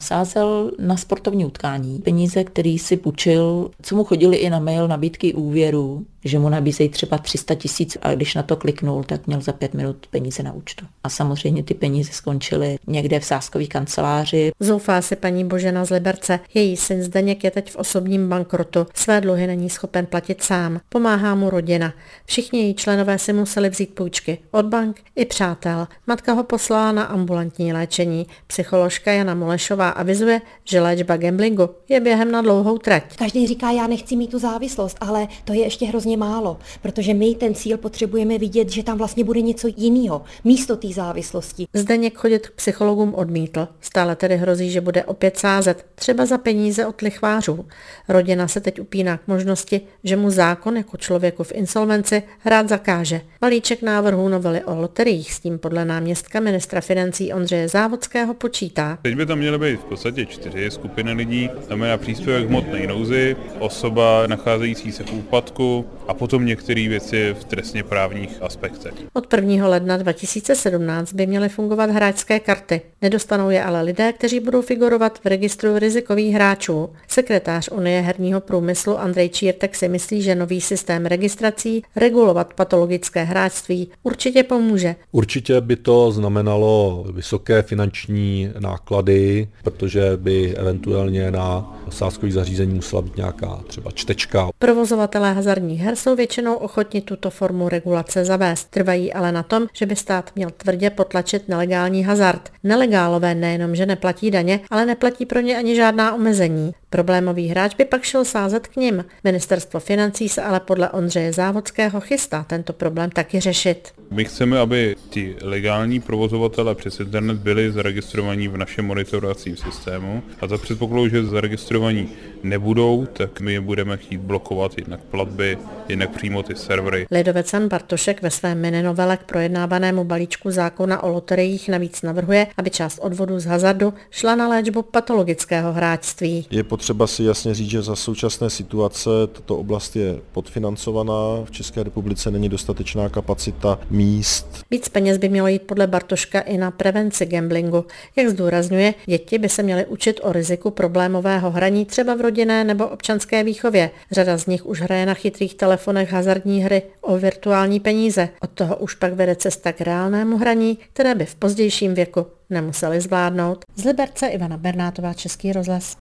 Sázel na sportovní utkání peníze, který si půjčil, co mu chodili i na mail nabídky úvěru, že mu nabízejí třeba 300 000 a když na to kliknul, tak měl za 5 minut peníze na účtu. A samozřejmě ty peníze skončily někde v sázkové kanceláři. Zoufá si paní Božena z Liberce. Její syn Zdeněk je teď v osobním bankrotu. Své dluhy není schopen platit sám. Pomáhá mu rodina. Všichni její členové si museli vzít půjčky od bank i přátel. Matka ho poslala na ambulantní léčení. Psycholožka Jana Molešová avizuje, že léčba gamblingu je během na dlouhou trať. Každý říká, já nechci mít tu závislost, ale to je ještě hrozně málo, protože my ten cíl potřebujeme vidět, že tam vlastně bude něco jiného, místo té závislosti. Zdeněk chodit k psychologům odmítl. Stále tedy hrozí, že bude opět sázet, třeba za peníze od lichvářů. Rodina se teď upíná k možnosti, že mu zákon jako člověku v insolvenci hrát zakáže. Balíček návrhů novely o loteriích s tím podle náměstka ministra financí Ondřeje Závodského počítá. Teď by tam měly být v podstatě 4 skupiny lidí, znamená příspěvek hmotné nouzi, osoba nacházející se v úpadku a potom některé věci v trestně právních aspektech. Od 1. ledna 2017 by měly fungovat hráčské karty. Nedostanou je ale lidé, kteří budou figurovat v registru rizikových hráčů. Sekretář Unie herního průmyslu Andrej Čírtek si myslí, že nový systém registrací regulovat patologické hráčství určitě pomůže. Určitě by to znamenalo vysoké finanční náklady, protože by eventuálně na sázkových zařízení musela být nějaká třeba čtečka. Provozovatelé hazardních her jsou většinou ochotni tuto formu regulace zavést. Trvají ale na tom, že by stát měl tvrdě potlačit nelegální hazard. Nelegálové nejenom, že neplatí daně, ale neplatí pro ně ani žádná omezení. Problémový hráč by pak šel sázet k nim. Ministerstvo financí se ale podle Ondřeje Závodského chystá tento problém taky řešit. My chceme, aby ti legální provozovatelé přes internet byli zaregistrovaní v našem monitorovacím systému a za předpokladu, že zaregistrovaní nebudou, tak my je budeme chtít blokovat jednak platby, jednak přímo ty servery. Lidovec Jan Bartošek ve svém mininovele k projednávanému balíčku zákona o loteriích navíc navrhuje, aby část odvodů z hazardu šla na léčbu patologického hráčství. Je potřeba si jasně říct, že za současné situace tato oblast je podfinancovaná. V České republice není dostatečná kapacita míst. Víc peněz by mělo jít podle Bartoška i na prevenci gamblingu. Jak zdůrazňuje, děti by se měly učit o riziku problémového hraní třeba v rodinné nebo občanské výchově. Řada z nich už hraje na chytrých telefonech hazardní hry o virtuální peníze. Od toho už pak vede cesta k reálnému hraní, které by v pozdějším věku nemuseli zvládnout. Z Liberce Ivana Bernátová, Český rozhlas.